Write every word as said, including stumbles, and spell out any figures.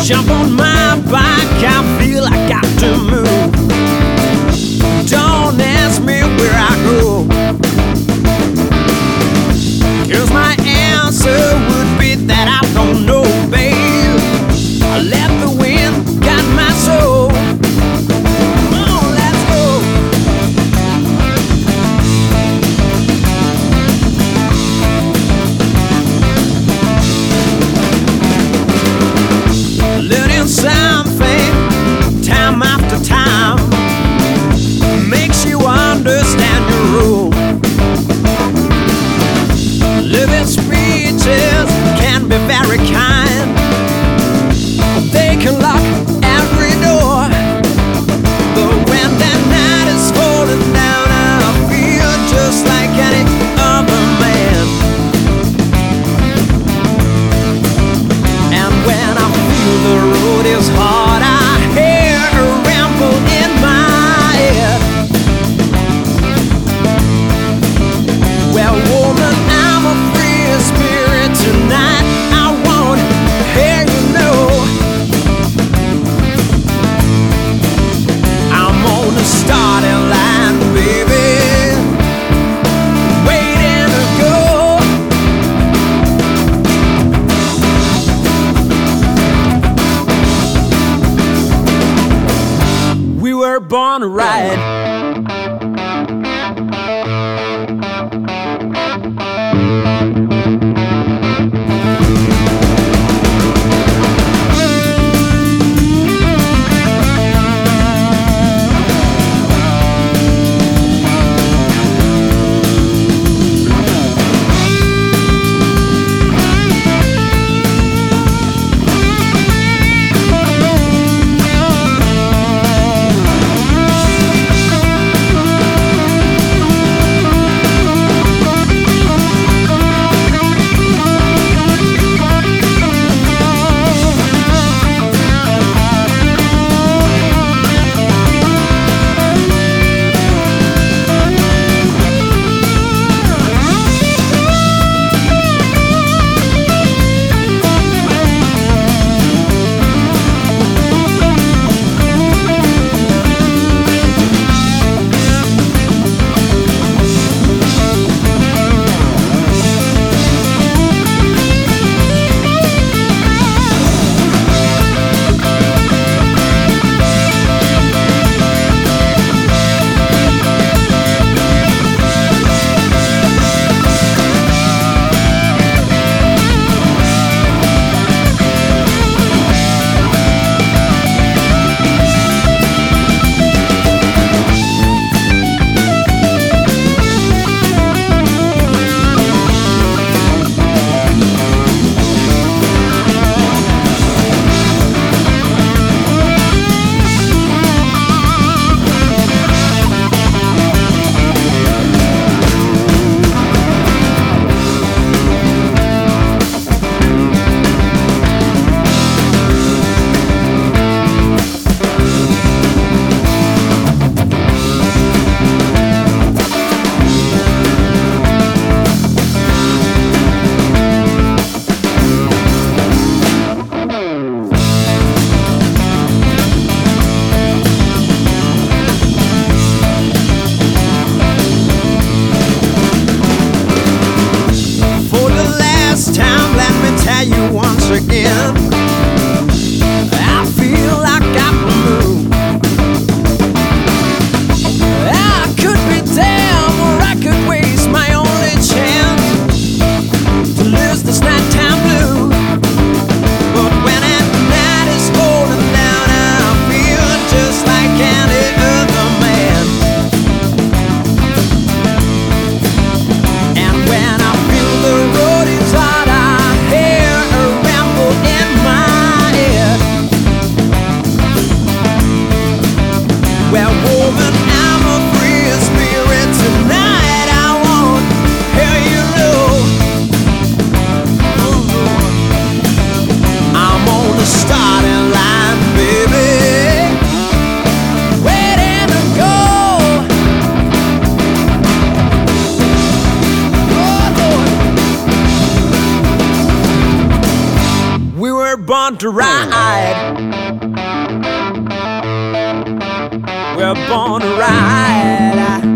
Jump on my bike, I feel I got to move. Don't ask me where I go, 'cause my answer would be that I don't know, babe. I let the wind guide my soul. Come on, let's go. Learning something time after time makes you understand your role. Living speeches can be very kind. They can lock every door, but when the night is falling down, I feel just like any other man. And when I feel the road is hard, I hear a ramble in my head. Well, woman, I'm a free spirit tonight. I won't hear you know I'm on the starting line, baby, waiting to go. We were born to ride. You once again, I feel like I can move. I could be damn, or I could waste my only chance to lose this nighttime blue. But when at night is falling down, I feel just like any other man. And when I feel the road is hard, I hear a ramble in my we're born to ride. We're born to ride.